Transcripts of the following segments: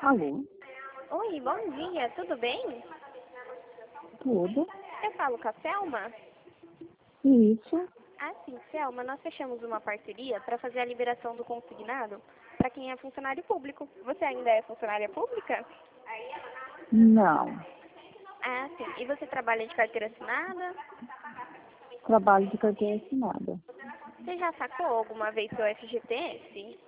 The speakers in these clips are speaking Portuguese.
Alô? Oi, bom dia, tudo bem? Tudo? Eu falo com a Selma? Isso? Ah, sim, Selma, nós fechamos uma parceria para fazer a liberação do consignado para quem é funcionário público. Você ainda é funcionária pública? Não. Ah, sim. E você trabalha de carteira assinada? Trabalho de carteira assinada. Você já sacou alguma vez seu FGTS?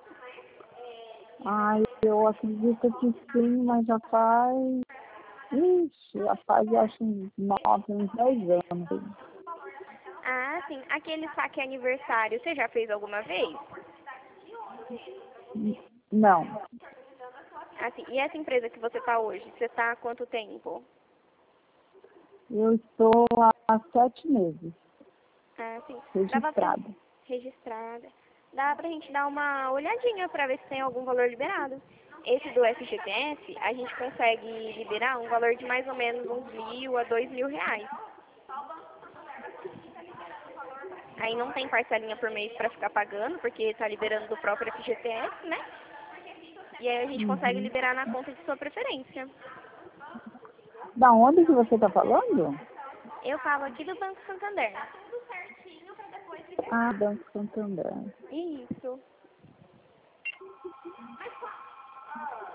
Ai, eu acredito que sim, mas já faz... Ixi, já faz, eu acho, uns 10 anos. Ah, sim. Aquele saque aniversário, você já fez alguma vez? Não. Ah, sim. E essa empresa que você está hoje, você está há quanto tempo? Eu estou há 7 meses Ah, sim. Dava pra... registrada. Registrada. Dá pra gente dar uma olhadinha pra ver se tem algum valor liberado. Esse do FGTS, a gente consegue liberar um valor de mais ou menos uns 1.000 a 2.000 reais. Aí não tem parcelinha por mês pra ficar pagando, porque tá liberando do próprio FGTS, né? E aí a gente consegue Uhum. liberar na conta de sua preferência. Da onde que você está falando? Eu falo aqui do Banco Santander. Ah, Banco Santander. Isso.